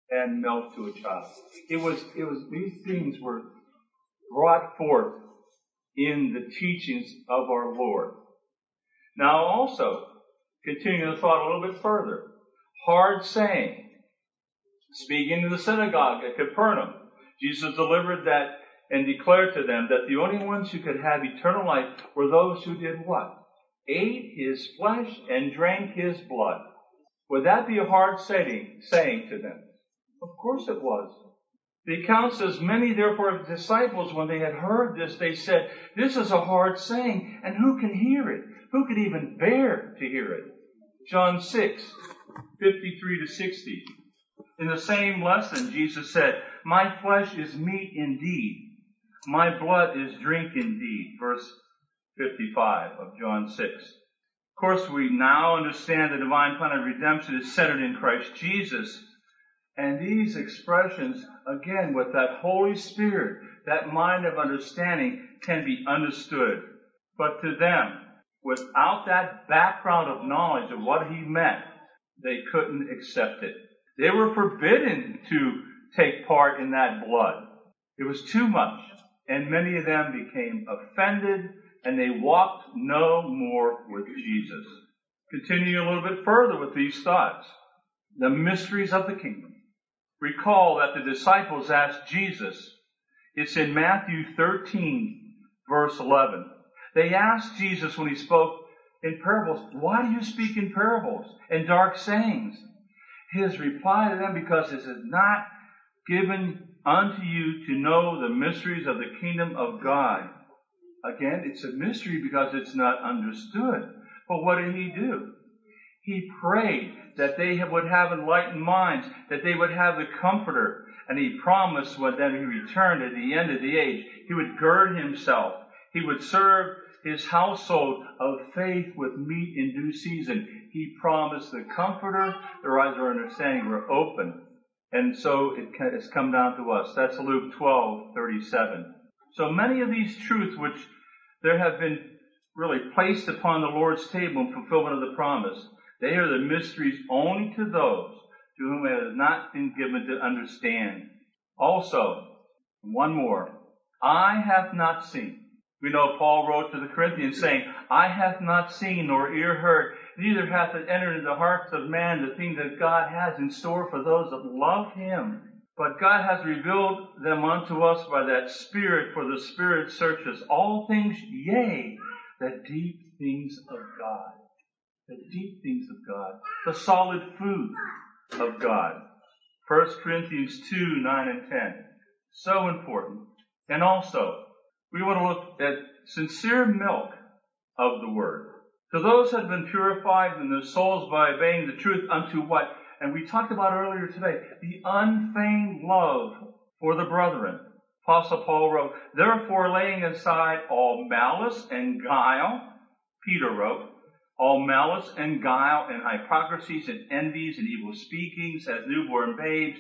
and milk to a child. These things were brought forth in the teachings of our Lord. Now also, continuing the thought a little bit further, hard saying, speaking to the synagogue at Capernaum, Jesus delivered that and declared to them that the only ones who could have eternal life were those who did what? Ate his flesh and drank his blood. Would that be a hard saying to them? Of course it was. The account says, many therefore of the disciples, when they had heard this, they said, this is a hard saying, and who can hear it? Who could even bear to hear it? John 6, 53 to 60. In the same lesson, Jesus said, my flesh is meat indeed. My blood is drink indeed. Verse 55 of John 6. Of course, we now understand the divine plan of redemption is centered in Christ Jesus. And these expressions, again, with that Holy Spirit, that mind of understanding, can be understood. But to them, without that background of knowledge of what he meant, they couldn't accept it. They were forbidden to take part in that blood. It was too much. And many of them became offended, and they walked no more with Jesus. Continuing a little bit further with these thoughts. The mysteries of the kingdom. Recall that the disciples asked Jesus. It's in Matthew 13, verse 11. They asked Jesus when he spoke in parables, why do you speak in parables and dark sayings? His reply to them, because it is not given unto you to know the mysteries of the kingdom of God. Again, it's a mystery because it's not understood. But what did he do? He prayed that they would have enlightened minds, that they would have the Comforter. And he promised when then he returned at the end of the age, he would gird himself. He would serve his household of faith with meat in due season. He promised the Comforter. Their eyes of understanding were open. And so it's come down to us. That's Luke 12:37. So many of these truths which there have been really placed upon the Lord's table in fulfillment of the promise, they are the mysteries only to those to whom it has not been given to understand. Also, one more. Eye hath not seen. We know Paul wrote to the Corinthians saying, eye hath not seen nor ear heard, neither hath it entered into the hearts of man the thing that God has in store for those that love him. But God has revealed them unto us by that Spirit, for the Spirit searches all things, yea, the deep things of God. The deep things of God. The solid food of God. 1 Corinthians 2, 9 and 10. So important. And also, we want to look at sincere milk of the Word. To those that have been purified in their souls by obeying the truth unto what? And we talked about earlier today, the unfeigned love for the brethren. Apostle Paul wrote, therefore laying aside all malice and guile, Peter wrote, all malice and guile and hypocrisies and envies and evil speakings as newborn babes,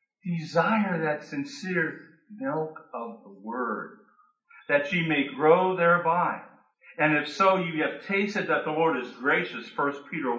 desire that sincere milk of the Word, that ye may grow thereby. And if so, you have tasted that the Lord is gracious, 1 Peter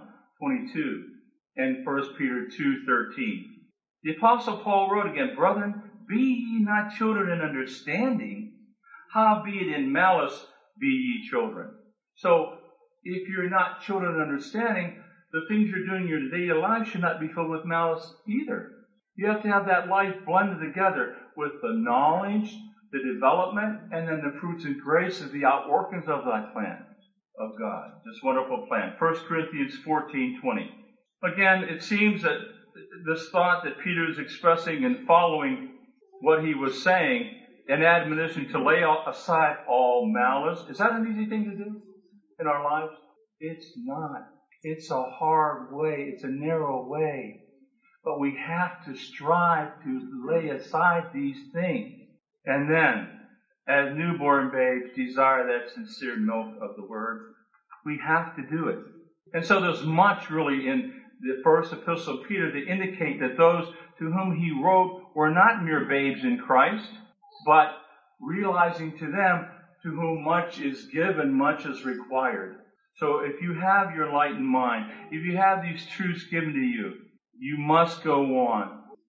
1:22 and 1 Peter 2:13. The Apostle Paul wrote again, brethren, be ye not children in understanding, howbeit in malice be ye children. So, if you're not children in understanding, the things you're doing in your daily life should not be filled with malice either. You have to have that life blended together with the knowledge, the development, and then the fruits and grace of the outworkings of that plan of God. This wonderful plan. 1 Corinthians 14:20. Again, it seems that this thought that Peter is expressing and following what he was saying, an admonition to lay aside all malice. Is that an easy thing to do in our lives? It's not. It's a hard way. It's a narrow way. But we have to strive to lay aside these things. And then, as newborn babes, desire that sincere milk of the Word. We have to do it. And so there's much really in the first epistle of Peter to indicate that those to whom he wrote were not mere babes in Christ, but realizing to them to whom much is given, much is required. So if you have your enlightened mind, if you have these truths given to you, you must go on.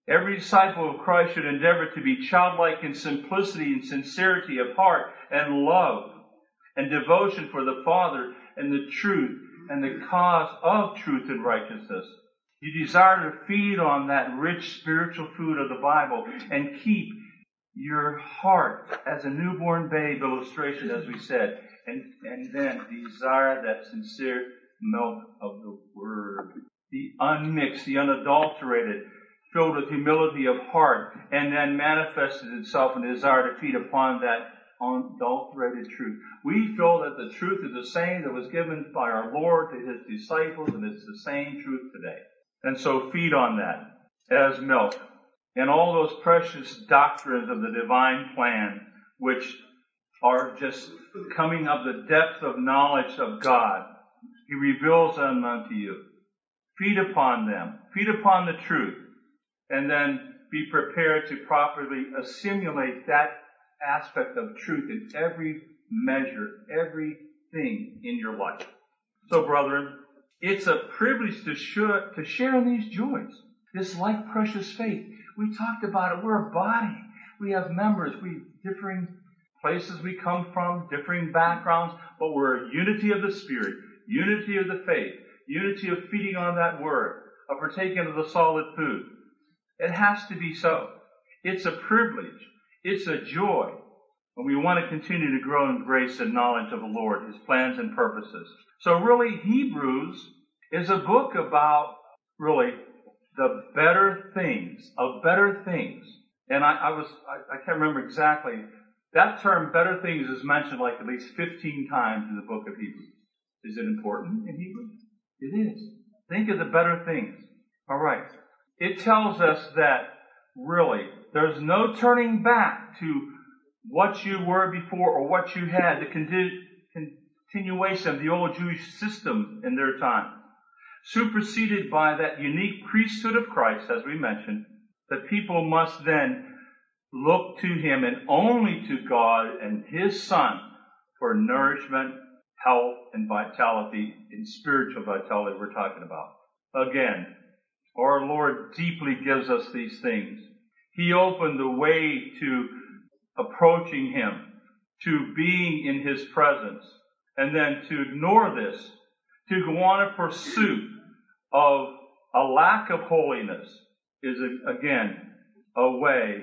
Every disciple of Christ should endeavor to be childlike in simplicity and sincerity of heart and love and devotion for the Father and the truth and the cause of truth and righteousness. You desire to feed on that rich spiritual food of the Bible and keep your heart as a newborn babe illustration, as we said, and then desire that sincere milk of the Word, the unmixed, the unadulterated, filled with humility of heart, and then manifested itself in the desire to feed upon that unadulterated truth. We feel that the truth is the same that was given by our Lord to His disciples, and it's the same truth today. And so feed on that as milk. And all those precious doctrines of the divine plan, which are just coming of the depth of knowledge of God. He reveals them unto you. Feed upon them. Feed upon the truth. And then be prepared to properly assimilate that aspect of truth in every measure, everything in your life. So, brethren, it's a privilege to share in these joys. This like precious faith. We talked about it. We're a body. We have members. We differing places we come from, differing backgrounds, but we're a unity of the Spirit, unity of the faith, unity of feeding on that Word, of partaking of the solid food. It has to be so. It's a privilege. It's a joy. And we want to continue to grow in grace and knowledge of the Lord, His plans and purposes. So really, Hebrews is a book about, really, the better things, of better things. And I can't remember exactly. That term, better things, is mentioned like at least 15 times in the book of Hebrews. Is it important in Hebrews? It is. Think of the better things. All right. It tells us that, really, there's no turning back to what you were before or what you had, the continuation of the old Jewish system in their time. Superseded by that unique priesthood of Christ, as we mentioned, the people must then look to Him and only to God and His Son for nourishment, health, and vitality, in spiritual vitality we're talking about. Again, our Lord deeply gives us these things. He opened the way to approaching Him, to being in His presence, and then to ignore this, to go on a pursuit of a lack of holiness is, again, a way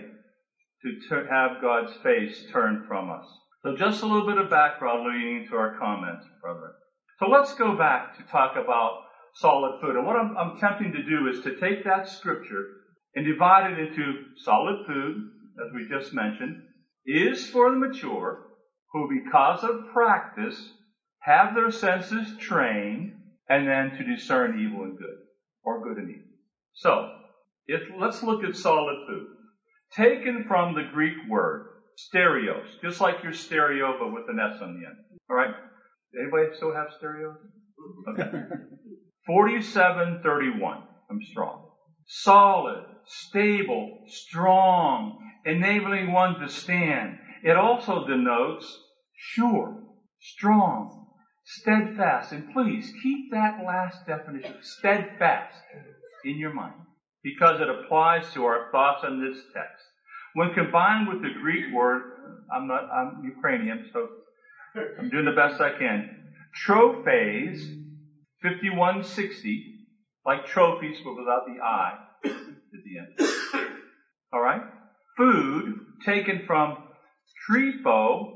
to have God's face turned from us. So just a little bit of background leading into our comments, brethren. So let's go back to talk about solid food. And what I'm attempting to do is to take that scripture and divide it into solid food, as we just mentioned, is for the mature, who because of practice have their senses trained, and then to discern evil and good, or good and evil. So, let's look at solid food. Taken from the Greek word, stereos, just like your stereo, but with an S on the end. Alright? Anybody still have stereos? Okay. 4731. I'm strong. Solid, stable, strong, enabling one to stand. It also denotes sure, strong, steadfast. And please keep that last definition, steadfast, in your mind, because it applies to our thoughts on this text. When combined with the Greek word, I'm Ukrainian, so I'm doing the best I can. Trophes, 5160, like trophies, but without the I at the end. All right? Food, taken from Trepho,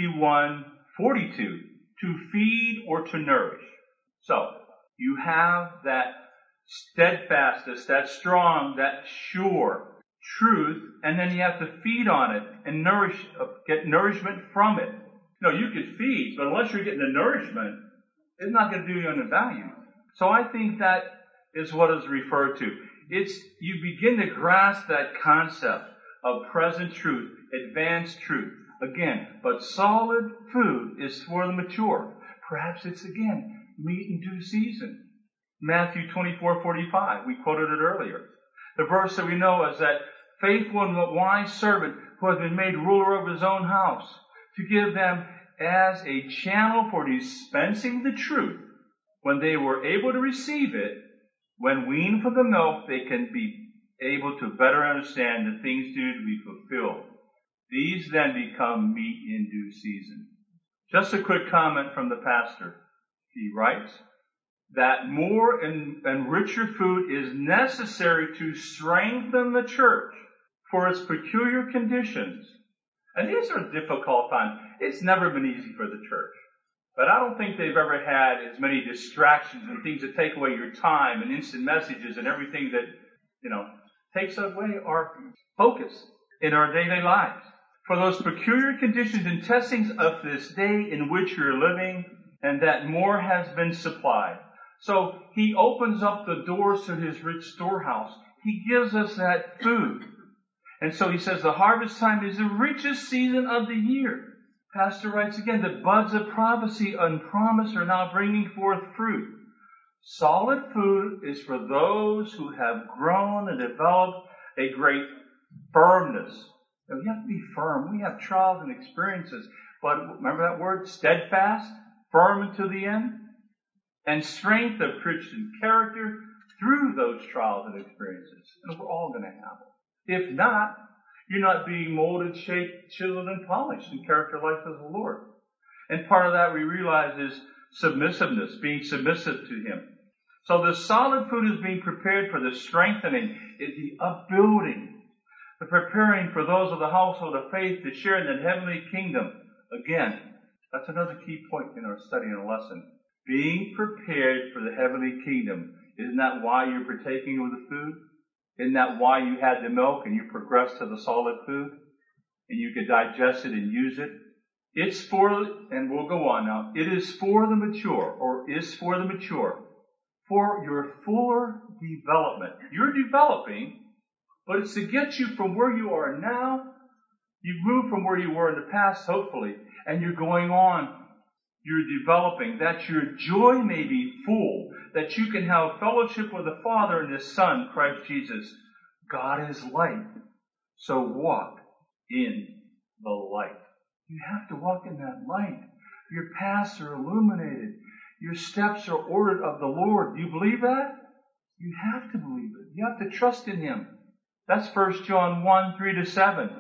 5142, to feed or to nourish. So, you have that steadfastness, that strong, that sure truth, and then you have to feed on it and get nourishment from it. You can feed, but unless you're getting the nourishment, it's not going to do you any value. So I think that is what is referred to. You begin to grasp that concept of present truth, advanced truth. Again, but solid food is for the mature. Perhaps it's, again, meat in due season. Matthew 24:45, we quoted it earlier. The verse that we know is that faithful and wise servant who has been made ruler of his own house, to give them as a channel for dispensing the truth. When they were able to receive it, when weaned from the milk, they can be able to better understand the things due to be fulfilled. These then become meat in due season. Just a quick comment from the pastor. He writes that more and richer food is necessary to strengthen the church for its peculiar conditions. And these are difficult times. It's never been easy for the church. But I don't think they've ever had as many distractions and things that take away your time and instant messages and everything that, takes away our focus in our daily lives. For those peculiar conditions and testings of this day in which you're living, and that more has been supplied. So he opens up the doors to his rich storehouse. He gives us that food. And so he says the harvest time is the richest season of the year. Pastor writes again, the buds of prophecy and promise are now bringing forth fruit. Solid food is for those who have grown and developed a great firmness. Now, you have to be firm. We have trials and experiences. But remember that word? Steadfast, firm until the end. And strength of Christian character through those trials and experiences. And we're all going to have it. If not, you're not being molded, shaped, chiseled, and polished in character life of the Lord. And part of that we realize is submissiveness, being submissive to Him. So the solid food is being prepared for the strengthening, the upbuilding, the preparing for those of the household of faith to share in the heavenly kingdom. Again, that's another key point in our study and lesson. Being prepared for the heavenly kingdom. Isn't that why you're partaking of the food? Isn't that why you had the milk and you progressed to the solid food? And you could digest it and use it? It's for, and we'll go on now, it is for the mature, or is for the mature, for your fuller development. You're developing, but it's to get you from where you are now. You've moved from where you were in the past, hopefully, and you're going on. You're developing, that your joy may be full, that you can have fellowship with the Father and His Son, Christ Jesus. God is light, so walk in the light. You have to walk in that light. Your paths are illuminated. Your steps are ordered of the Lord. Do you believe that? You have to believe it. You have to trust in Him. That's 1 John 1, 3-7.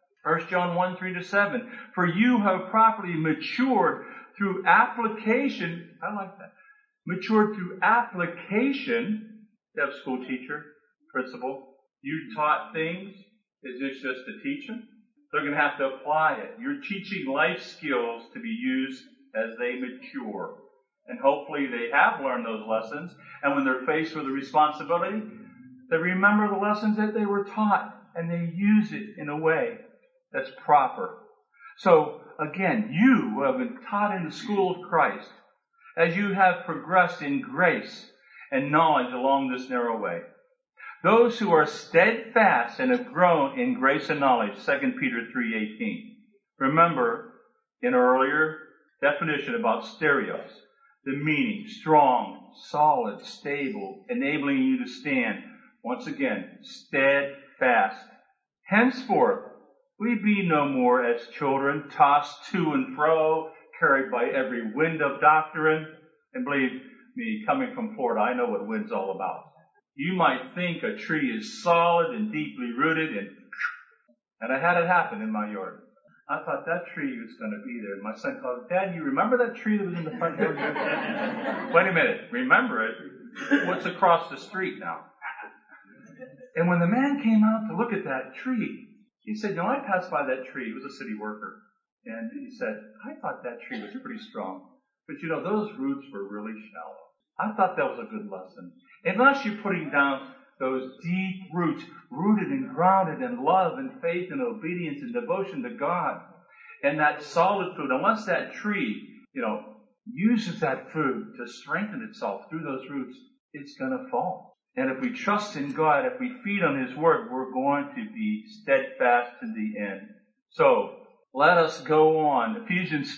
1 John 1, 3-7. For you have properly matured through application. I like that. Matured through application. You have a school teacher, principal. You taught things. Is this just to teach them? They're going to have to apply it. You're teaching life skills to be used as they mature. And hopefully they have learned those lessons. And when they're faced with a responsibility, they remember the lessons that they were taught. And they use it in a way that's proper. So, again, you who have been taught in the school of Christ, as you have progressed in grace and knowledge along this narrow way. Those who are steadfast and have grown in grace and knowledge, 2 Peter 3:18. Remember, in our earlier definition about stereos, the meaning, strong, solid, stable, enabling you to stand. Once again, steadfast. Henceforth, we be no more as children, tossed to and fro, carried by every wind of doctrine. And believe me, coming from Florida, I know what wind's all about. You might think a tree is solid and deeply rooted, and I had it happen in my yard. I thought that tree was going to be there. My son called, Dad, you remember that tree that was in the front yard? Wait a minute, remember it? What's across the street now? And when the man came out to look at that tree, he said, I passed by that tree. He was a city worker. And he said, I thought that tree was pretty strong. But those roots were really shallow. I thought that was a good lesson. Unless you're putting down those deep roots, rooted and grounded in love and faith and obedience and devotion to God, and that solid food, unless that tree, uses that food to strengthen itself through those roots, it's going to fall. And if we trust in God, if we feed on His Word, we're going to be steadfast to the end. So, let us go on. Ephesians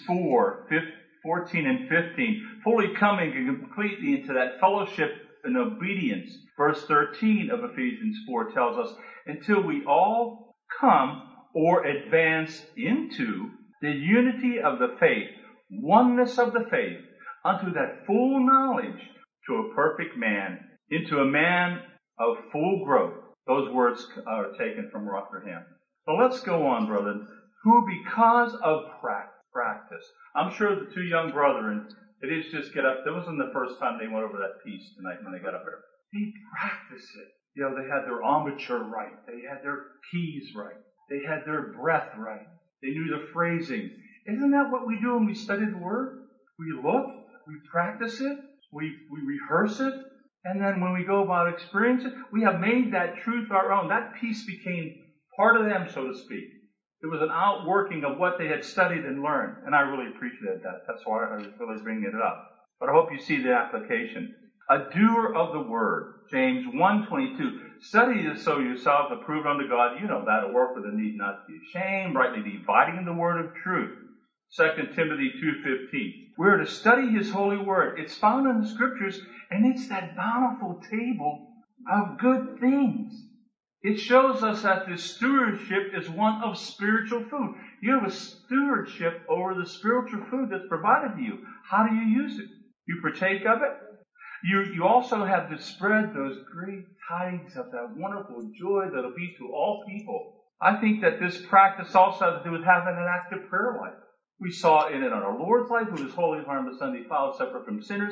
4:14 and 15. Fully coming completely into that fellowship and obedience. Verse 13 of Ephesians 4 tells us, until we all come or advance into the unity of the faith, oneness of the faith, unto that full knowledge, to a perfect man, into a man of full growth, Those words are taken from Rotherham. So let's go on, brethren. Who, because of practice, I'm sure the two young brethren, they didn't just get up. That wasn't the first time they went over that piece tonight when they got up there. They practiced it. You know, they had their embouchure right. They had their keys right. They had their breath right. They knew the phrasing. Isn't that what we do when we study the Word? We look, we practice it, we rehearse it, and then when we go about experiencing it, we have made that truth our own. That piece became part of them, so to speak. It was an outworking of what they had studied and learned, and I really appreciated that. That's why I was really bringing it up. But I hope you see the application. A doer of the Word. James 1:22. Study to show yourselves approved unto God. You know that, a work with a need not to be ashamed, rightly dividing the word of truth. 2 Timothy 2:15. We're to study His holy word. It's found in the Scriptures, and it's that bountiful table of good things. It shows us that this stewardship is one of spiritual food. You have a stewardship over the spiritual food that's provided to you. How do you use it? You partake of it. You also have to spread those great tidings of that wonderful joy that'll be to all people. I think that this practice also has to do with having an active prayer life. We saw in it on our Lord's life, who was holy, harmless, undefiled, separate from sinners.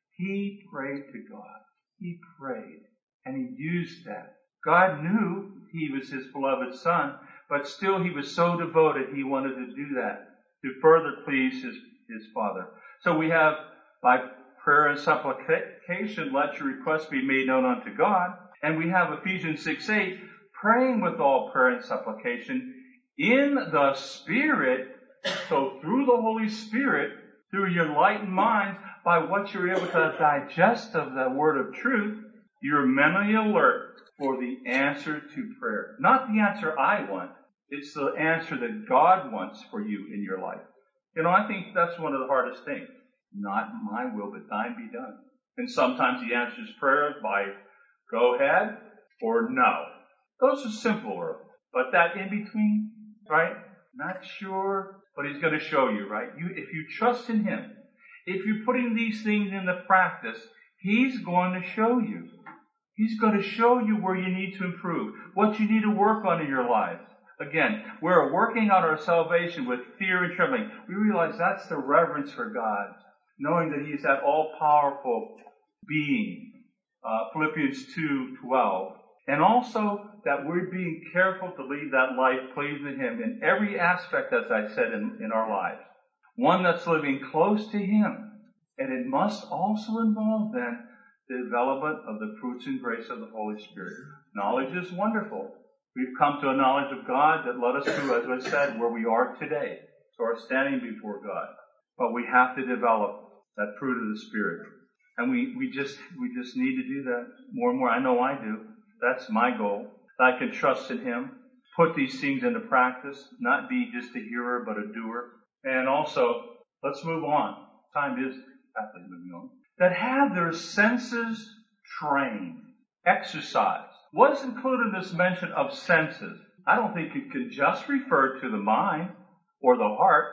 He prayed to God. He prayed, and he used that. God knew he was his beloved Son, but still he was so devoted he wanted to do that to further please his Father. So we have, by prayer and supplication, let your requests be made known unto God. And we have Ephesians 6:8, praying with all prayer and supplication in the Spirit. So through the Holy Spirit, through your enlightened mind, by what you're able to digest of the word of truth, you're mentally alert for the answer to prayer. Not the answer I want. It's the answer that God wants for you in your life. You know, I think that's one of the hardest things. Not my will, but thine be done. And sometimes he answers prayer by go ahead or no. Those are simpler. But that in between, right? Not sure, but he's going to show you, right? If you trust in him, if you're putting these things into practice, he's going to show you. He's going to show you where you need to improve, what you need to work on in your life. Again, we're working out our salvation with fear and trembling. We realize that's the reverence for God, knowing that he's that all-powerful being. Philippians 2:12. And also that we're being careful to lead that life pleasing him in every aspect, as I said, in our lives. One that's living close to him. And it must also involve then the development of the fruits and grace of the Holy Spirit. Knowledge is wonderful. We've come to a knowledge of God that led us to, as I said, where we are today. So our standing before God. But we have to develop that fruit of the Spirit. And we just need to do that more and more. I know I do. That's my goal. That I can trust in him, put these things into practice, not be just a hearer, but a doer. And also, let's move on. Time is rapidly moving on. That have their senses trained, exercised. What is included in this mention of senses? I don't think it can just refer to the mind or the heart.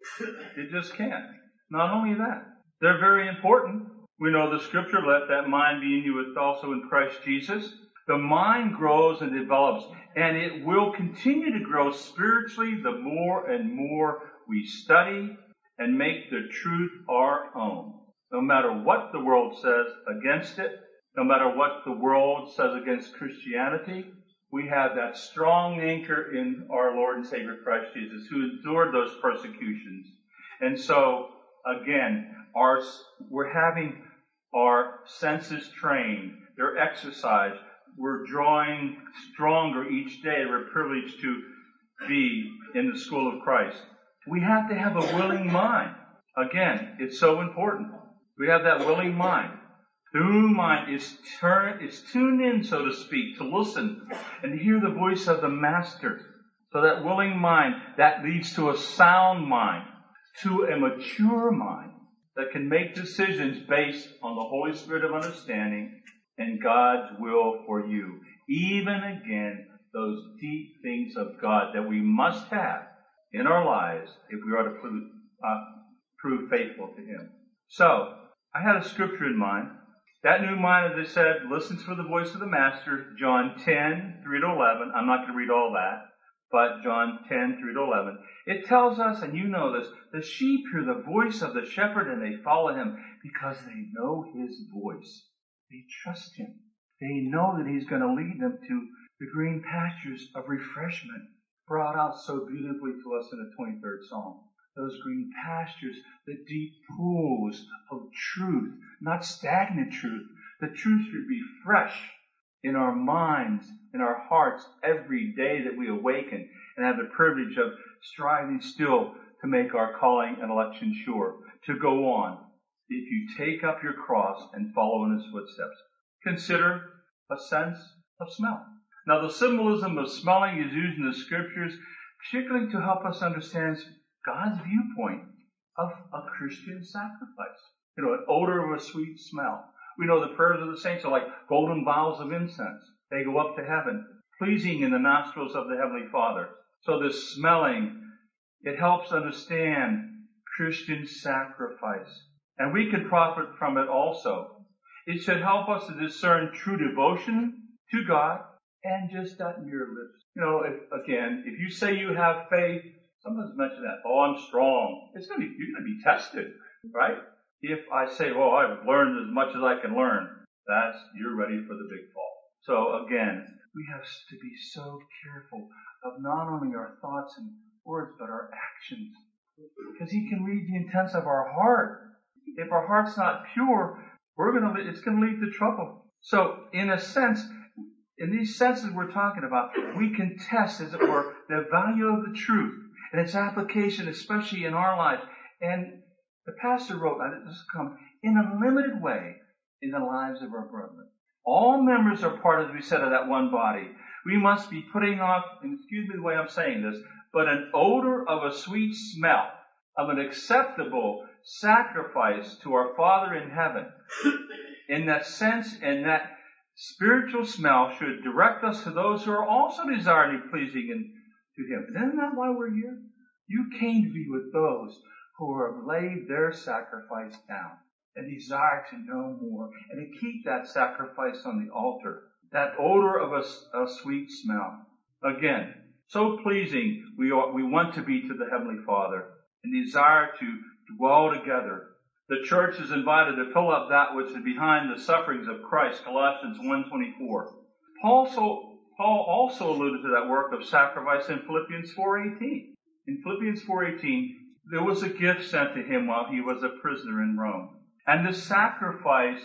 It just can't. Not only that, they're very important. We know the scripture, let that mind be in you as also in Christ Jesus. The mind grows and develops, and it will continue to grow spiritually the more and more we study and make the truth our own. No matter what the world says against it, no matter what the world says against Christianity, we have that strong anchor in our Lord and Savior Christ Jesus, who endured those persecutions. And so, again, we're having our senses trained. They're exercised. We're drawing stronger each day. We're privileged to be in the school of Christ. We have to have a willing mind. Again, it's so important. We have that willing mind. The human mind is tuned in, so to speak, to listen and hear the voice of the Master. So that willing mind, that leads to a sound mind, to a mature mind that can make decisions based on the Holy Spirit of understanding and God's will for you. Even again, those deep things of God that we must have in our lives if we are to prove faithful to him. So, I had a scripture in mind. That new mind, as I said, listens for the voice of the Master, John 10, 3 to 11. I'm not going to read all that, but John 10, 3 to 11. It tells us, and you know this, the sheep hear the voice of the shepherd and they follow him because they know his voice. They trust him. They know that he's going to lead them to the green pastures of refreshment, brought out so beautifully to us in the 23rd Psalm. Those green pastures, the deep pools of truth, not stagnant truth. The truth should be fresh in our minds, in our hearts, every day that we awaken and have the privilege of striving still to make our calling and election sure, to go on. If you take up your cross and follow in his footsteps, consider a sense of smell. Now, the symbolism of smelling is used in the scriptures, particularly to help us understand God's viewpoint of a Christian sacrifice. You know, an odor of a sweet smell. We know the prayers of the saints are like golden vials of incense. They go up to heaven, pleasing in the nostrils of the Heavenly Father. So this smelling, it helps understand Christian sacrifice. And we can profit from it also. It should help us to discern true devotion to God and just that mere lips. You know, if you say you have faith, someone's mentioned that, oh, I'm strong. You're going to be tested, right? If I say, well, I've learned as much as I can learn, you're ready for the big fall. So again, we have to be so careful of not only our thoughts and words, but our actions. Because he can read the intents of our heart. If our heart's not pure, it's going to lead to trouble. So in a sense, in these senses we're talking about, we can test, as it were, the value of the truth and its application, especially in our lives. And the pastor wrote, this comes in a limited way in the lives of our brethren. All members are part, as we said, of that one body. We must be putting off, and excuse me the way I'm saying this, but an odor of a sweet smell, of an acceptable sacrifice to our Father in heaven. In that sense, and that spiritual smell should direct us to those who are also desiring to be pleasing to him. And isn't that why we're here? You came to be with those who have laid their sacrifice down and desire to know more and to keep that sacrifice on the altar. That odor of a sweet smell. Again, so pleasing we want to be to the Heavenly Father and desire to dwell together. The church is invited to fill up that which is behind the sufferings of Christ, Colossians 1:24. Paul also alluded to that work of sacrifice in Philippians 4:18. In Philippians 4:18, there was a gift sent to him while he was a prisoner in Rome. And this sacrifice,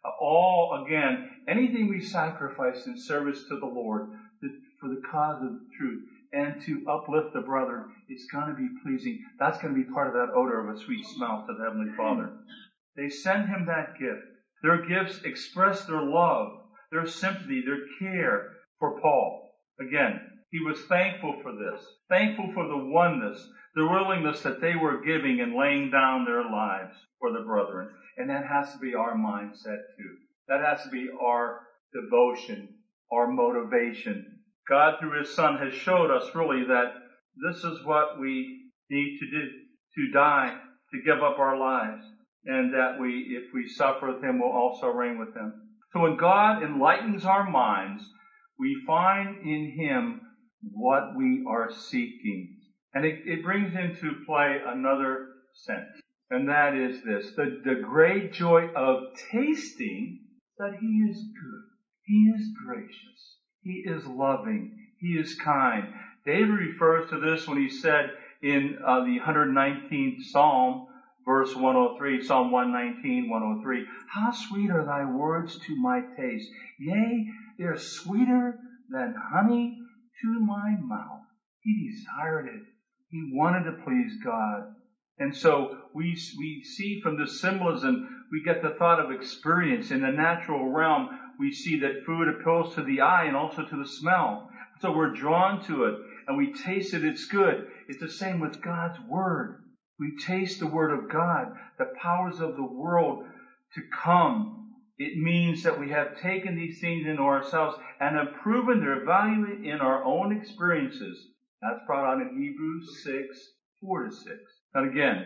anything we sacrifice in service to the Lord for the cause of the truth and to uplift the brother, it's going to be pleasing. That's going to be part of that odor of a sweet smell to the Heavenly Father. They send him that gift. Their gifts express their love, their sympathy, their care for Paul. Again, he was thankful for this, thankful for the oneness, the willingness that they were giving and laying down their lives for the brethren. And that has to be our mindset too. That has to be our devotion, our motivation. God, through his Son, has showed us really that this is what we need to do, to die, to give up our lives, and that if we suffer with him, we'll also reign with him. So when God enlightens our minds, we find in him what we are seeking. And it brings into play another sense, and that is this, the great joy of tasting that he is good, he is gracious, he is loving, he is kind. David refers to this when he said in the 119th Psalm, verse 103, Psalm 119, 103, how sweet are thy words to my taste. Yea, they are sweeter than honey to my mouth. He desired it. He wanted to please God. And so we see from this symbolism, we get the thought of experience. In the natural realm, we see that food appeals to the eye and also to the smell. So we're drawn to it and we taste it, it's good. It's the same with God's Word. We taste the Word of God, the powers of the world to come. It means that we have taken these things into ourselves and have proven their value in our own experiences. That's brought out in Hebrews 6, 4-6. And again,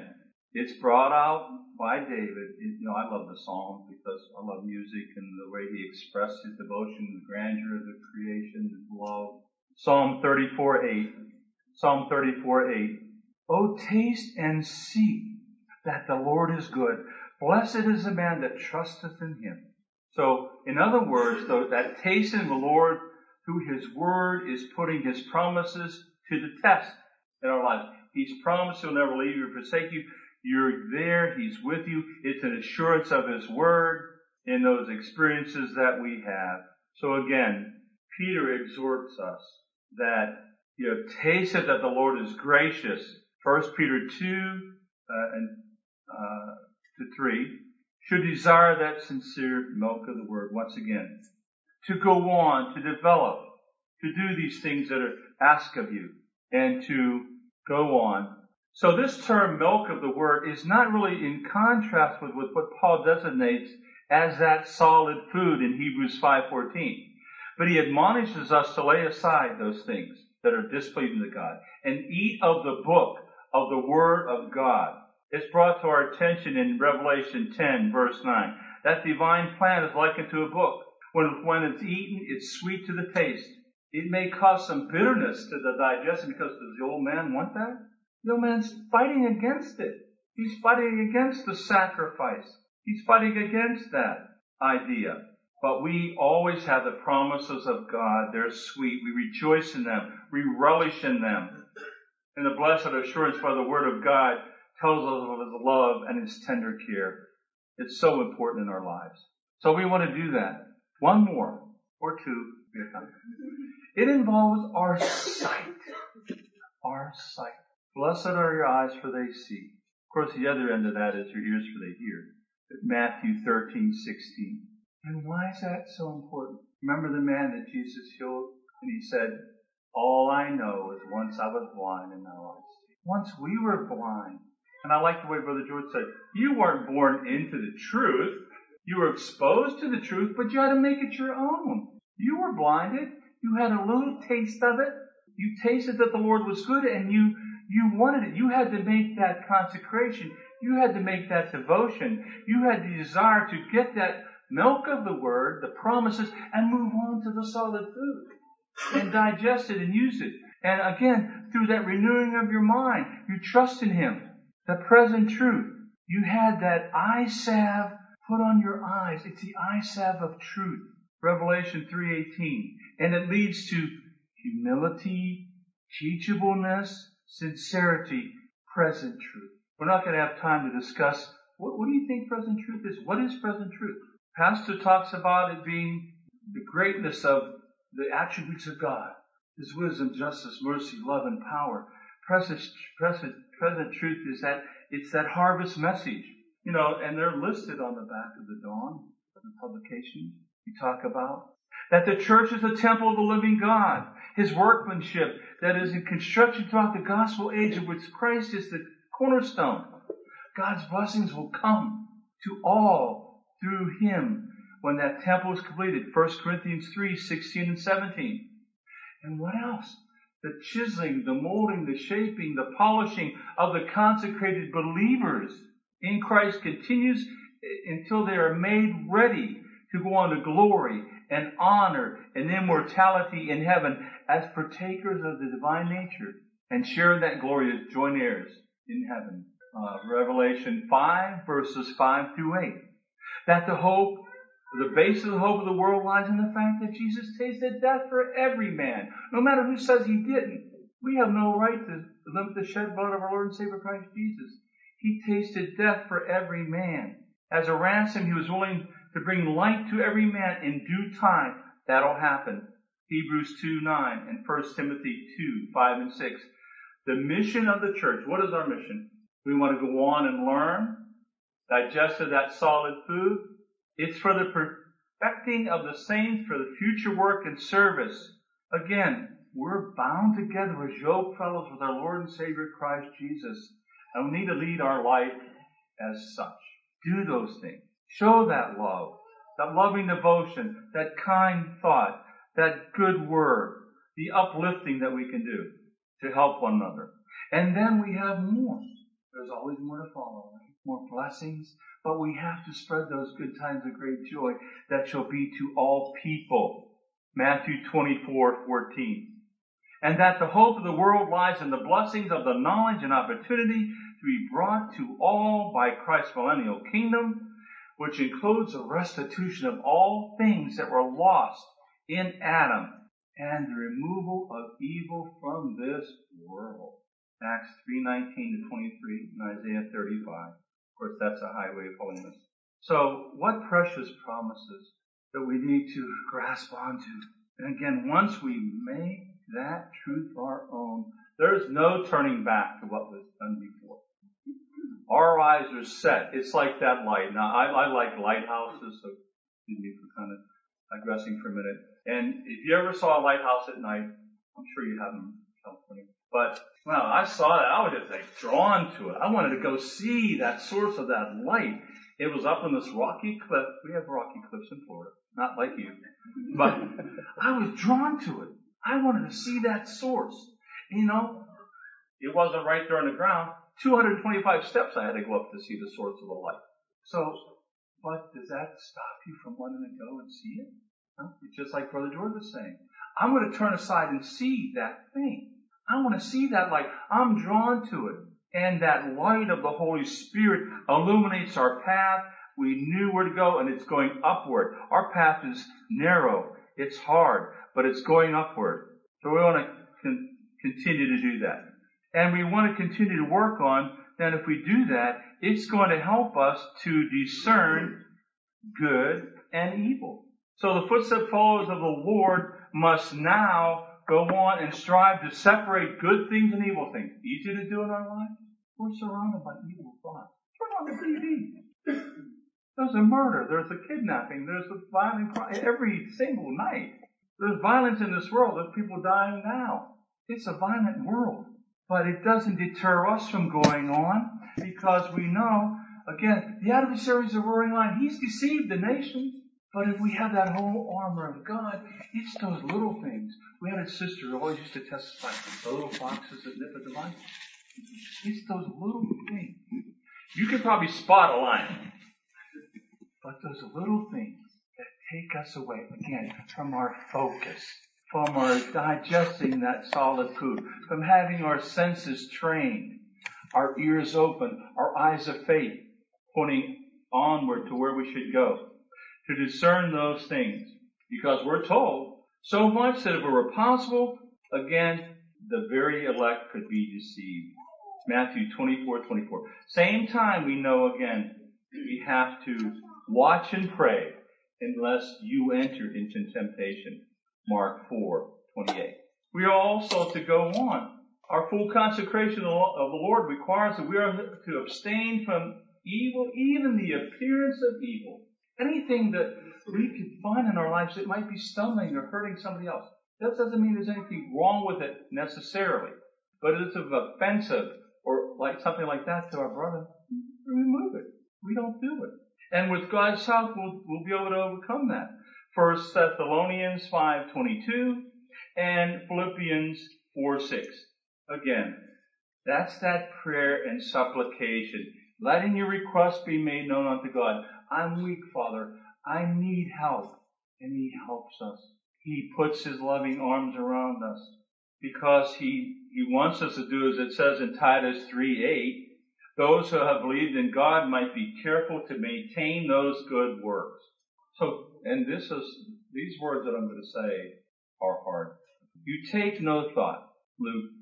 It's brought out by David. I love the Psalms because I love music and the way he expressed his devotion, the grandeur of the creation, his love. Psalm 34:8. Psalm 34:8. Oh, taste and see that the Lord is good. Blessed is the man that trusteth in him. So, in other words, that taste in the Lord through his word is putting his promises to the test in our lives. He's promised he'll never leave you or forsake you. You're there. He's with you. It's an assurance of his word in those experiences that we have. So again, Peter exhorts us that you have tasted that the Lord is gracious. 1 Peter 2 to 3 should desire that sincere milk of the word once again. To go on, to develop, to do these things that are asked of you, and to go on. So this term milk of the word is not really in contrast with what Paul designates as that solid food in Hebrews 5:14. But he admonishes us to lay aside those things that are displeasing to God and eat of the book of the word of God. It's brought to our attention in Revelation 10 verse 9. That divine plant is likened to a book. When it's eaten, it's sweet to the taste. It may cause some bitterness to the digestion because does the old man want that? The old man's fighting against it. He's fighting against the sacrifice. He's fighting against that idea. But we always have the promises of God. They're sweet. We rejoice in them. We relish in them. And the blessed assurance by the word of God tells us of his love and his tender care. It's so important in our lives. So we want to do that. One more or two. It involves our sight. Our sight. Blessed are your eyes, for they see. Of course, the other end of that is your ears, for they hear. Matthew 13:16. And why is that so important? Remember the man that Jesus healed? And he said, all I know is once I was blind and now I see. Once we were blind. And I like the way Brother George said, you weren't born into the truth. You were exposed to the truth, but you had to make it your own. You were blinded. You had a little taste of it. You tasted that the Lord was good and you wanted it. You had to make that consecration. You had to make that devotion. You had the desire to get that milk of the word, the promises, and move on to the solid food and digest it and use it. And again, through that renewing of your mind, you trust in him, the present truth. You had that eye salve put on your eyes. It's the eye salve of truth. Revelation 3:18. And it leads to humility, teachableness, sincerity, present truth. We're not going to have time to discuss what do you think present truth is? What is present truth? Pastor talks about it being the greatness of the attributes of God. His wisdom, justice, mercy, love, and power. Present truth is that it's that harvest message. And they're listed on the back of the Dawn, the publication we talk about. That the church is the temple of the living God. His workmanship that is in construction throughout the gospel age of which Christ is the cornerstone. God's blessings will come to all through him when that temple is completed. 1 Corinthians 3:16 and 17. And what else? The chiseling, the molding, the shaping, the polishing of the consecrated believers in Christ continues until they are made ready to go on to glory and honor and immortality in heaven as partakers of the divine nature and share that glory as joint heirs in heaven. Revelation 5 verses 5 through 8. That the base of the hope of the world lies in the fact that Jesus tasted death for every man, no matter who says he didn't. We have no right to limit the shed blood of our Lord and Savior Christ Jesus. He tasted death for every man. As a ransom, he was willing to bring light to every man in due time. That'll happen. Hebrews 2:9 and 1 Timothy 2:5 and 6. The mission of the church. What is our mission? We want to go on and learn, digest of that solid food. It's for the perfecting of the saints for the future work and service. Again, we're bound together as yoke fellows with our Lord and Savior Christ Jesus. And we need to lead our life as such. Do those things. Show that love, that loving devotion, that kind thought, that good word, the uplifting that we can do to help one another. And then we have more. There's always more to follow, right? More blessings. But we have to spread those good times of great joy that shall be to all people. Matthew 24:14. And that the hope of the world lies in the blessings of the knowledge and opportunity to be brought to all by Christ's millennial kingdom, which includes the restitution of all things that were lost in Adam and the removal of evil from this world. Acts 3:19-23 and Isaiah 35. Of course, that's a highway of holiness. So, what precious promises that we need to grasp onto. And again, once we make that truth our own, there's no turning back to what was done before. Our eyes are set. It's like that light. Now, I like lighthouses, so excuse me for kind of digressing for a minute. And if you ever saw a lighthouse at night, I'm sure you have in California. But, well, I saw that. I was just like drawn to it. I wanted to go see that source of that light. It was up on this rocky cliff. We have rocky cliffs in Florida. Not like you. But I was drawn to it. I wanted to see that source. You know, it wasn't right there on the ground. 225 steps I had to go up to see the source of the light. So, but does that stop you from wanting to go and see it? No? It's just like Brother George was saying. I'm going to turn aside and see that thing. I want to see that light. I'm drawn to it. And that light of the Holy Spirit illuminates our path. We knew where to go, and it's going upward. Our path is narrow. It's hard, but it's going upward. So we want to continue to do that. And we want to continue to work on that. If we do that, it's going to help us to discern good and evil. So the footstep followers of the Lord must now go on and strive to separate good things and evil things. Easy to do in our lives? We're surrounded by evil thoughts. Turn on the TV. There's a murder. There's a kidnapping. There's a violent crime every single night. There's violence in this world. There's people dying now. It's a violent world. But it doesn't deter us from going on because we know, again, the adversary is a roaring lion. He's deceived the nations. But if we have that whole armor of God, it's those little things. We had a sister who always used to testify, the little foxes that nip at the vine. It's those little things. You can probably spot a lion. But those little things that take us away, again, from our focus, from our digesting that solid food, from having our senses trained, our ears open, our eyes of faith, pointing onward to where we should go, to discern those things. Because we're told so much that if it were possible, again, the very elect could be deceived. Matthew 24:24. Same time we know again, we have to watch and pray unless you enter into temptation. Mark 4:28. We are also to go on. Our full consecration of the Lord requires that we are to abstain from evil, even the appearance of evil. Anything that we can find in our lives that might be stumbling or hurting somebody else. That doesn't mean there's anything wrong with it necessarily. But if it's offensive or like something like that to our brother, remove it. We don't do it. And with God's help, we'll be able to overcome that. 1 Thessalonians 5:22 and Philippians 4:6. Again, that's that prayer and supplication. Letting your requests be made known unto God. I'm weak, Father. I need help. And He helps us. He puts His loving arms around us. Because He wants us to do as it says in Titus 3:8. Those who have believed in God might be careful to maintain those good works. So, and these words that I'm going to say are hard. You take no thought. Luke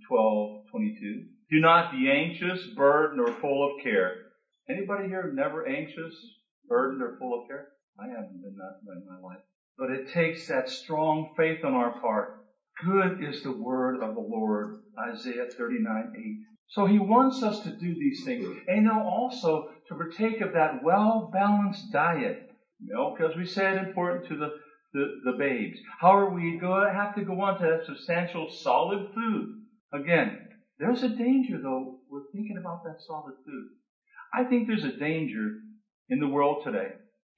12:22. Do not be anxious, burdened, or full of care. Anybody here never anxious, burdened, or full of care? I haven't been that way in my life. But it takes that strong faith on our part. Good is the word of the Lord. Isaiah 39:8. So He wants us to do these things. And also to partake of that well-balanced diet. Milk, as we said, important to the babes. However, we have to go on to that substantial solid food. Again, there's a danger, though, with thinking about that solid food. I think there's a danger in the world today.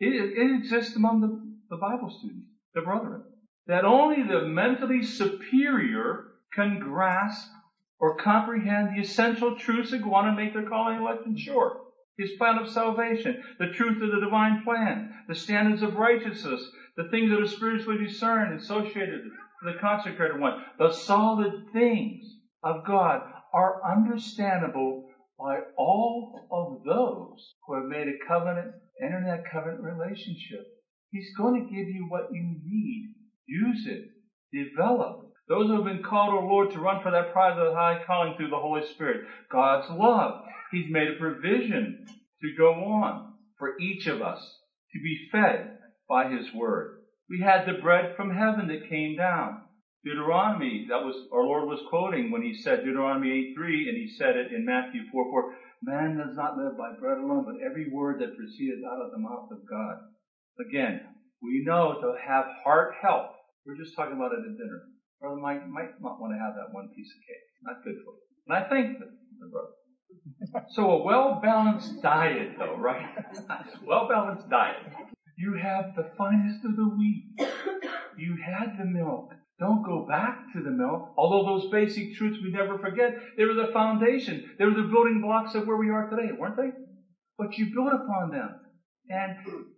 It exists among the Bible students, the brethren, that only the mentally superior can grasp or comprehend the essential truths that go on and make their calling and election sure. His plan of salvation, the truth of the divine plan, the standards of righteousness, the things that are spiritually discerned and associated with the consecrated one. The solid things of God are understandable by all of those who have made a covenant, entered that covenant relationship. He's going to give you what you need. Use it. Develop. Those who have been called, O Lord, to run for that prize of the high calling through the Holy Spirit. God's love. He's made a provision to go on for each of us to be fed by His Word. We had the bread from heaven that came down. Deuteronomy, that was our Lord was quoting when He said Deuteronomy 8:3, and He said it in Matthew 4:4. Man does not live by bread alone, but every word that proceedeth out of the mouth of God. Again, we know to have heart health. We're just talking about it at dinner. Brother Mike might not want to have that one piece of cake. Not good for you. And I thank the brother. So a well-balanced diet, though, right? Well-balanced diet. You have the finest of the wheat. You had the milk. Don't go back to the milk. Although those basic truths we never forget, they were the foundation. They were the building blocks of where we are today, weren't they? But you build upon them. And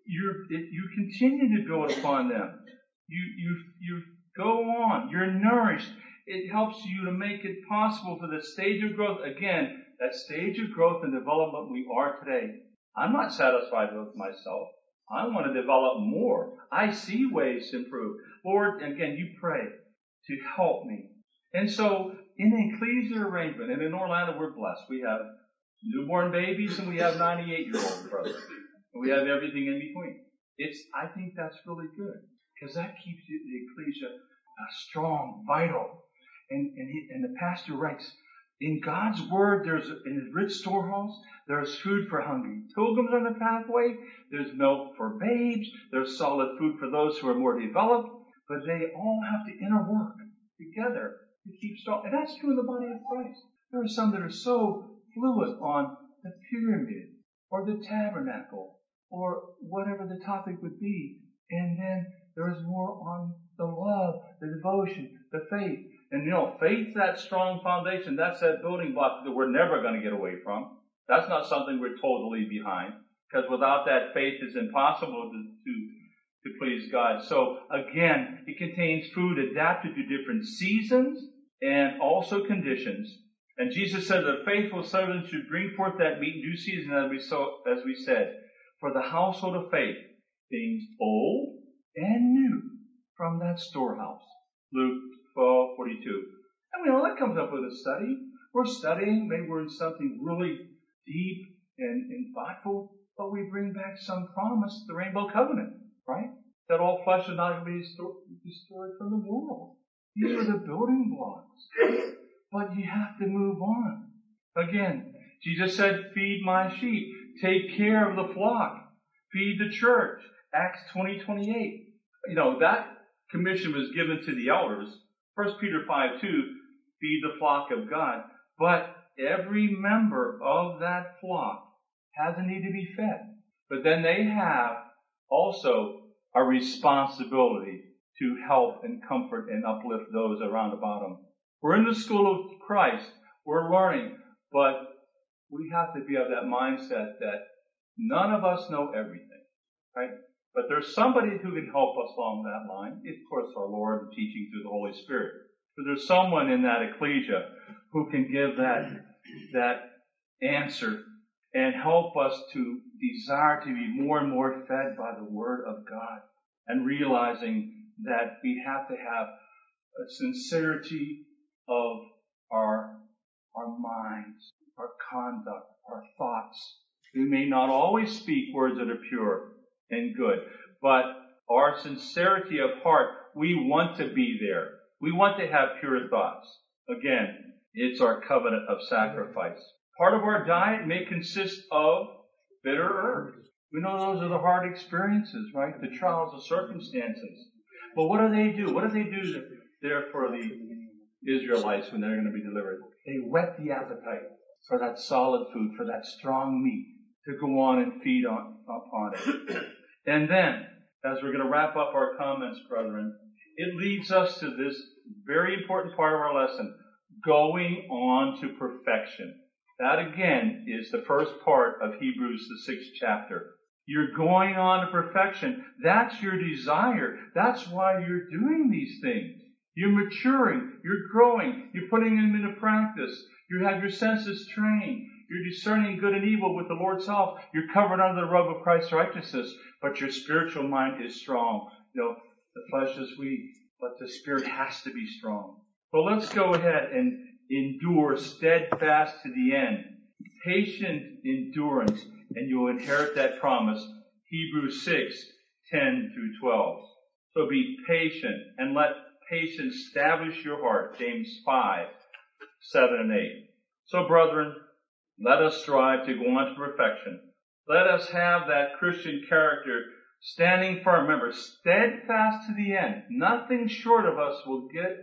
you continue to build upon them. You go on. You're nourished. It helps you to make it possible for the stage of growth. Again, that stage of growth and development we are today. I'm not satisfied with myself. I want to develop more. I see ways to improve. Lord, again, you pray to help me. And so, in the ecclesia arrangement, and in Orlando, we're blessed. We have newborn babies and we have 98-year-old brothers. And we have everything in between. I think that's really good. Because that keeps the ecclesia strong, vital. And the pastor writes, in God's Word, in His rich storehouse, there's food for hungry pilgrims on the pathway. There's milk for babes. There's solid food for those who are more developed. But they all have to interwork together to keep strong. And that's true in the body of Christ. There are some that are so fluid on the pyramid or the tabernacle or whatever the topic would be. And then there's more on the love, the devotion, the faith. And faith's that strong foundation. That's that building block that we're never going to get away from. That's not something we're told to leave behind. Because without that faith, it's impossible to please God. So again, it contains food adapted to different seasons and also conditions. And Jesus said that faithful servants should bring forth that meat in due season, as we said, for the household of faith, things old and new from that storehouse. Luke 12:42. And that comes up with a study. We're studying, maybe we're in something really deep and thoughtful, but we bring back some promise, the Rainbow Covenant, right? That all flesh is not going to be destroyed from the world. These are the building blocks. But you have to move on. Again, Jesus said, feed my sheep. Take care of the flock. Feed the church. Acts 20:28. That commission was given to the elders. 1 Peter 5:2, feed the flock of God. But every member of that flock has a need to be fed. But then they have also a responsibility to help and comfort and uplift those around about them. We're in the school of Christ. We're learning. But we have to be of that mindset that none of us know everything. Right? But there's somebody who can help us along that line. Of course, our Lord, teaching through the Holy Spirit. But there's someone in that ecclesia who can give that answer and help us to desire to be more and more fed by the Word of God, and realizing that we have to have a sincerity of our minds, our conduct, our thoughts. We may not always speak words that are pure and good, but our sincerity of heart, we want to be there. We want to have pure thoughts. Again, it's our covenant of sacrifice. Part of our diet may consist of bitter herbs. We know those are the hard experiences, right? The trials, the circumstances. But what do they do? What do they do there for the Israelites when they're going to be delivered? They whet the appetite for that solid food, for that strong meat, to go on and feed upon it. And then, as we're going to wrap up our comments, brethren, it leads us to this very important part of our lesson. going on to perfection. That again is the first part of Hebrews, the 6th chapter. You're going on to perfection. That's your desire. That's why you're doing these things. You're maturing. You're growing. You're putting them into practice. You have your senses trained. You're discerning good and evil with the Lord's help. You're covered under the robe of Christ's righteousness, but your spiritual mind is strong. The flesh is weak, but the spirit has to be strong. Well, let's go ahead and endure steadfast to the end. Patient endurance, and you'll inherit that promise. Hebrews 6:10 through 12. So be patient, and let patience establish your heart. James 5:7 and 8. So, brethren, let us strive to go on to perfection. Let us have that Christian character standing firm. Remember, steadfast to the end. Nothing short of us will get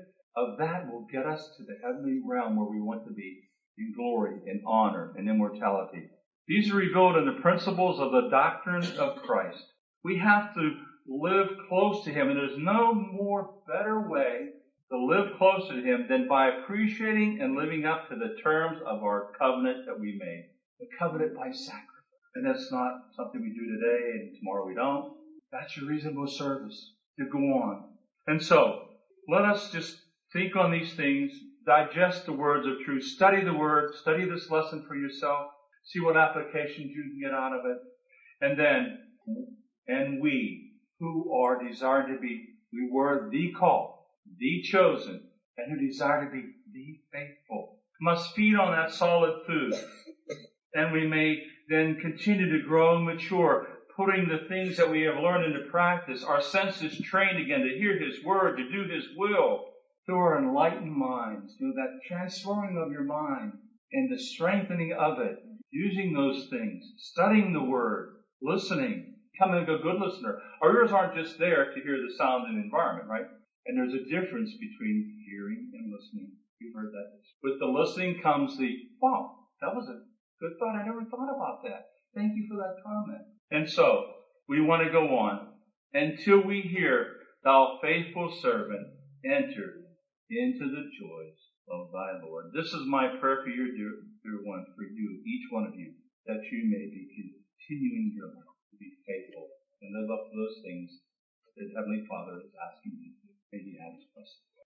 us to the heavenly realm where we want to be, in glory, in honor, and immortality. These are revealed in the principles of the doctrine of Christ. We have to live close to Him, and there's no more better way to live closer to Him than by appreciating and living up to the terms of our covenant that we made. The covenant by sacrifice. And that's not something we do today and tomorrow we don't. That's your reasonable service to go on. And so, let us just think on these things, digest the words of truth, study the Word, study this lesson for yourself, see what applications you can get out of it. And then, we who are desired to be, we were the called, the chosen, and who desire to be the faithful, must feed on that solid food. And we may then continue to grow and mature, putting the things that we have learned into practice, our senses trained again to hear His Word, to do His will, through our enlightened minds, through that transforming of your mind and the strengthening of it, using those things, studying the Word, listening, becoming a good listener. Our ears aren't just there to hear the sound and environment, right? And there's a difference between hearing and listening. You've heard that. With the listening comes the, wow, that was a good thought. I never thought about that. Thank you for that comment. And so, we want to go on until we hear, thou faithful servant, enter into the joys of thy Lord. This is my prayer for your dear one, for you, each one of you, that you may be continuing your life to be faithful and live up to those things that Heavenly Father is asking you.